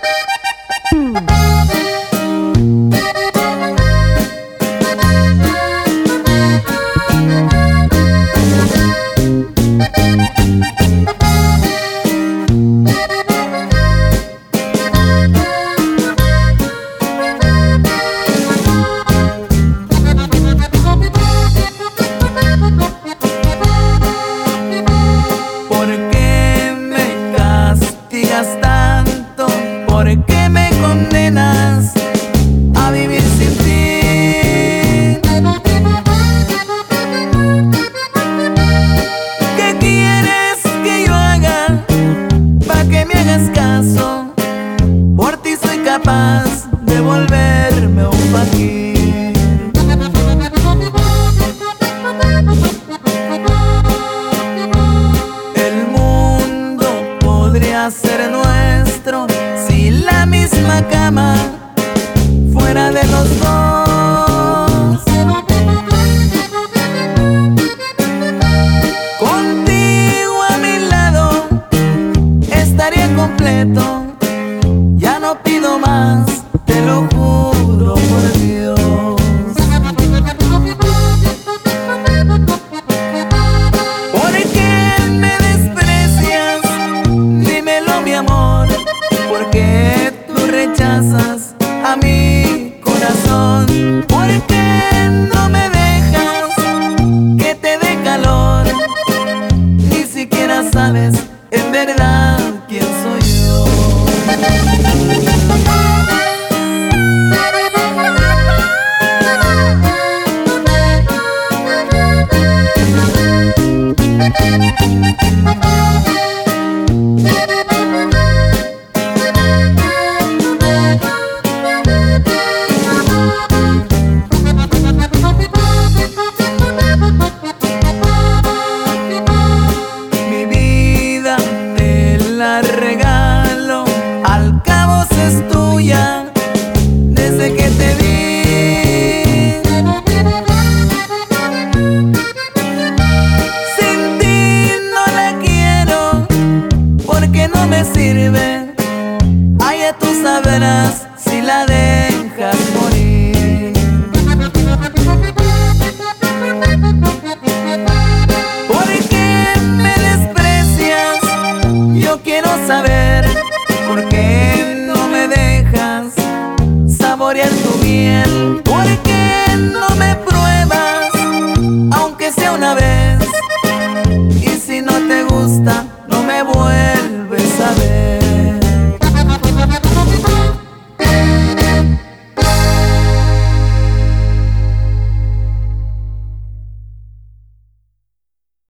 Tanto, ¿por qué me condenas a vivir sin ti? ¿Qué quieres que yo haga pa' que me hagas caso? Por ti soy capaz de volverme un faquir. El mundo podría ser nuestro si la misma cama fuera de los dos. Contigo a mi lado estaría completo. Ya no pido más, te lo juro por Dios. ¿Por qué me desprecias? Dímelo, mi amor. ¿Por qué tú rechazas a mi corazón? ¿Por qué no me dejas que te dé calor? Ni siquiera sabes en verdad quién soy yo. Mi vida te la regalo, al cabo si es tuya desde que te vi. Sin ti no la quiero porque no me sirve. Ay, ya tú sabrás si la dejo.